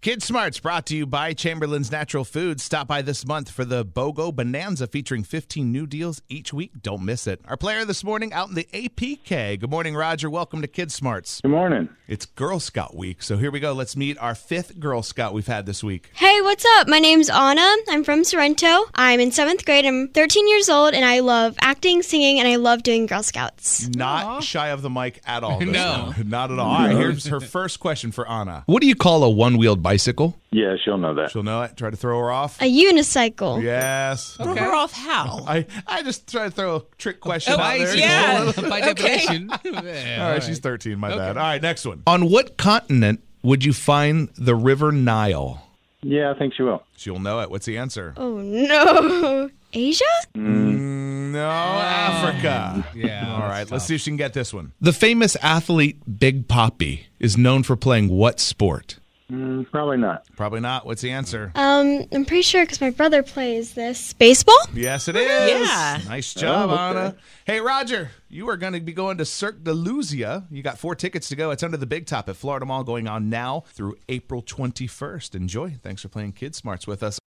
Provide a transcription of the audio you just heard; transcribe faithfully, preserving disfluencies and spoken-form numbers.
Kid Smarts brought to you by Chamberlain's Natural Foods. Stop by this month for the BOGO Bonanza featuring fifteen new deals each week. Don't miss it. Our player this morning out in the A P K. Good morning, Roger. Welcome to Kid Smarts. Good morning. It's Girl Scout week, so here we go. Let's meet our fifth Girl Scout we've had this week. Hey, what's up? My name's Anna. I'm from Sorrento. I'm in seventh grade. I'm thirteen years old, and I love acting, singing, and I love doing Girl Scouts. Not Aww. shy of the mic at all. This No. one. Not at all. All right, here's her first question for Anna. What do you call a one-wheeled bicycle? Yeah, she'll know that. She'll know it. Try to throw her off. A unicycle. Yes. Throw her off how? I, I just try to throw a trick question Oh, out I there. see. Yeah. By definition. Yeah, All right, she's thirteen. My bad. All right, next one. On what continent would you find the River Nile? Yeah, I think she will. She'll know it. What's the answer? Oh, no. Asia? Mm, no, Africa. Yeah. All right, let's see if she can get this one. The famous athlete Big Papi is known for playing what sport? Mm, probably not. Probably not. What's the answer? Um, I'm pretty sure because my brother plays this. Baseball? Yes, it is. Yeah. Nice job, Oh, okay. Anna. Hey, Roger, you are going to be going to Cirque de Luzia. You got four tickets to go. It's under the Big Top at Florida Mall, going on now through April twenty-first. Enjoy. Thanks for playing Kid Smarts with us.